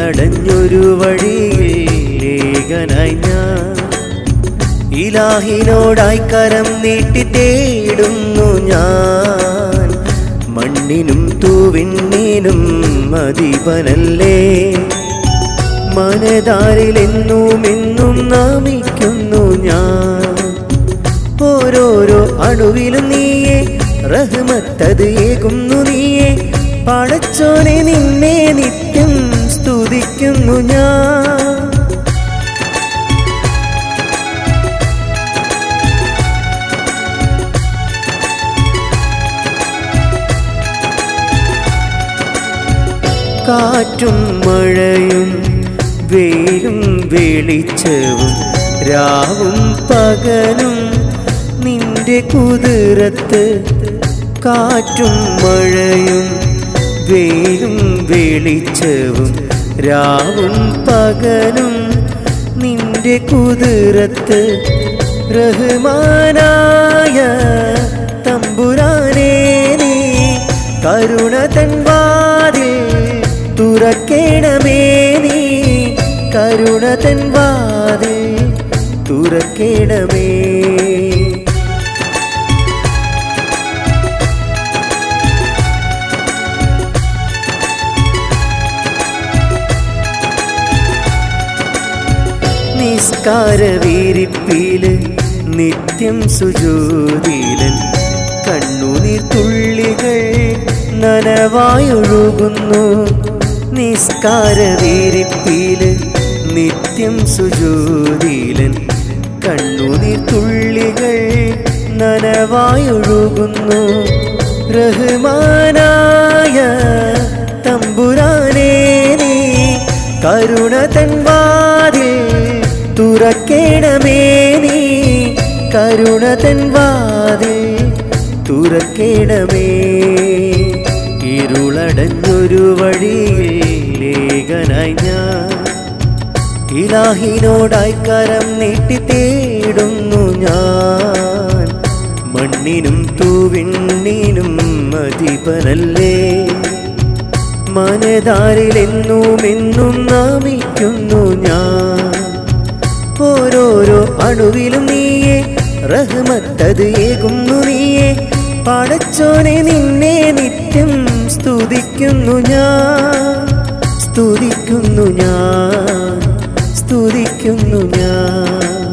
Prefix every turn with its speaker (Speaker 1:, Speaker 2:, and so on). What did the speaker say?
Speaker 1: ഇരുളടഞ്ഞൊരു വഴിയിൽ ഏകനായി ഞാൻ ഇലാഹിനോടായി കരം നീട്ടി തേടുന്നു ഞാൻ. മണ്ണിനും തൂവിണ്ണീനും അധിപനല്ലേ, മനതാരിലെന്നും എന്നും നാമിക്കുന്നു ഞാൻ. ഓരോരോ അണുവിലും നീയെ റഹ്മത്തത് ഏകുന്നു നീയെ, പടച്ചോനെ നിന്നെ നിത്യം സ്തുതിക്കുന്നു ഞാൻ. കാറ്റും മഴയും വെയിലും വെളിച്ചവും രാവും പകലും നിന്റെ കുതിരത്ത്. കാറ്റും മഴയും വെയിലും വെളിച്ചവും രാവും പകലും നിന്റെ കുതിരത്ത്. റഹ്മാനായ തമ്പുരാനേ നീ കരുണ തൻ വാതിൽ തുറക്കേണമേ, നീ കരുണ തൻ വാതിൽ തുറക്കേണമേ. നിസ്കാരവീരിപ്പില് നിത്യം സുജൂദിലൻ കണ്ണുനീർ തുള്ളികൾ നനവായൊഴുകുന്നു. നിസ്കാരവീരിപ്പില് നിത്യം സുജൂദിലൻ കണ്ണുനീർ തുള്ളികൾ നനവായൊഴുകുന്നു. റഹ്മാനായ തമ്പുരാനേ നീ കരുണ തൻ വാതിൽ തുറക്കേണമേ, നീ കരുണ തൻ വാതിൽ തുറക്കേണമേ. ഇരുളടഞ്ഞൊരു വഴിയിൽ ഏകനായി ഞാൻ ഇലാഹിനോടായി കരം നീട്ടി തേടുന്നു ഞാൻ. മണ്ണിനും തൂവിണ്ണീനും അധിപനല്ലേ, മനതാരിലെന്നും എന്നും നാമിക്കുന്നു ഞാൻ. ഓരോരോ അണുവിലും നീയെ റഹ്മത്തത് ഏകുന്നു നീയെ, പടച്ചോനെ നിന്നെ നിത്യം സ്തുതിക്കുന്നു ഞാൻ. സ്തുതിക്കുന്നു ഞാൻ, സ്തുതിക്കുന്നു ഞാൻ.